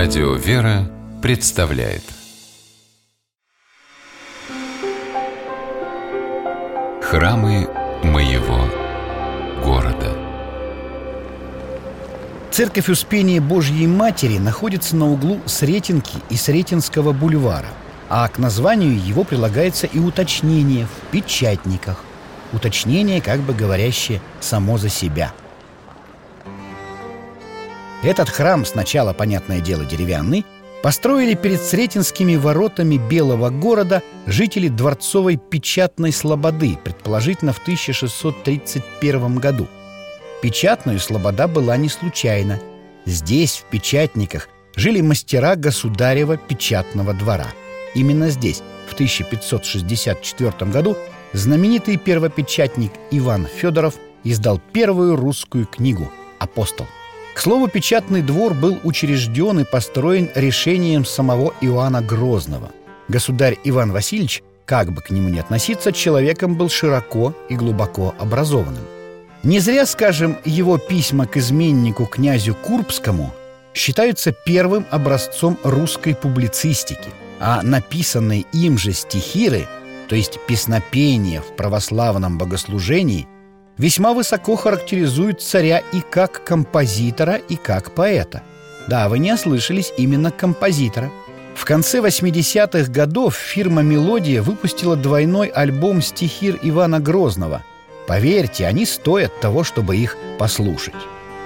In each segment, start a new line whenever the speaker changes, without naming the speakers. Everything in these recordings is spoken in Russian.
Радио «Вера» представляет Храмы моего города.
Церковь Успения Божьей Матери находится на углу Сретенки и Сретенского бульвара, а к названию его прилагается и уточнение в печатниках. Уточнение, как бы говорящее само за себя. Этот храм, сначала, понятное дело, деревянный, построили перед Сретенскими воротами Белого города жители Дворцовой Печатной слободы, предположительно в 1631 году. Печатную слобода была не случайно. Здесь, в Печатниках, жили мастера государева печатного двора. Именно здесь, в 1564 году, знаменитый первопечатник Иван Федоров издал первую русскую книгу «Апостол». К слову, печатный двор был учрежден и построен решением самого Иоанна Грозного. Государь Иван Васильевич, как бы к нему ни относиться, человеком был широко и глубоко образованным. Не зря, скажем, его письма к изменнику князю Курбскому считаются первым образцом русской публицистики, а написанные им же стихиры, то есть песнопения в православном богослужении, весьма высоко характеризуют царя и как композитора, и как поэта. Да, вы не ослышались, именно композитора. В конце 80-х годов фирма «Мелодия» выпустила двойной альбом стихир Ивана Грозного. Поверьте, они стоят того, чтобы их послушать.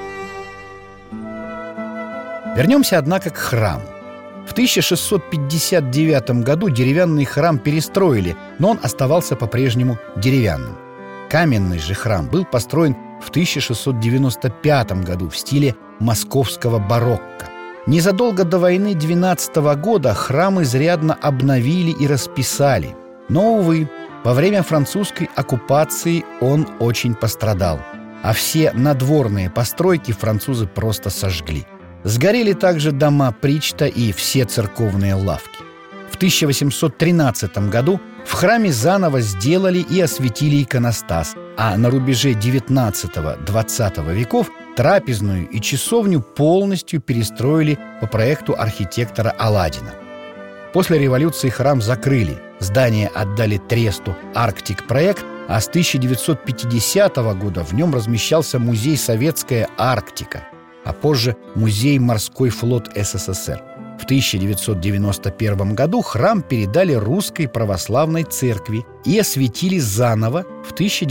Вернемся, однако, к храму. В 1659 году деревянный храм перестроили, но он оставался по-прежнему деревянным. Каменный же храм был построен в 1695 году в стиле московского барокко. Незадолго до войны 12 года храм изрядно обновили и расписали. Но, увы, во время французской оккупации он очень пострадал, а все надворные постройки французы просто сожгли. Сгорели также дома причта и все церковные лавки. В 1813 году в храме заново сделали и осветили иконостас, а на рубеже XIX-XX веков трапезную и часовню полностью перестроили по проекту архитектора Аладдина. После революции храм закрыли, здание отдали тресту «Арктик-проект», а с 1950 года в нем размещался музей «Советская Арктика», а позже музей «Морской флот СССР». В 1991 году храм передали Русской Православной Церкви и осветили заново в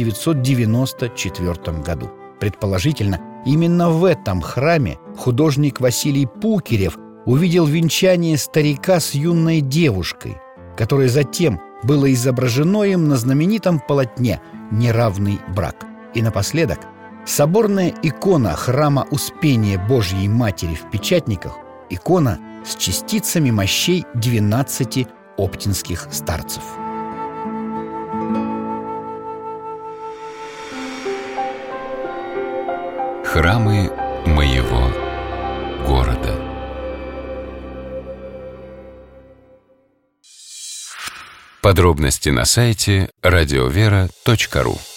1994 году. Предположительно, именно в этом храме художник Василий Пукерев увидел венчание старика с юной девушкой, которое затем было изображено им на знаменитом полотне «Неравный брак». И напоследок, соборная икона храма Успения Божьей Матери в Печатниках, икона с частицами мощей 12 оптинских старцев.
Храмы моего города. Подробности на сайте radiovera.ru.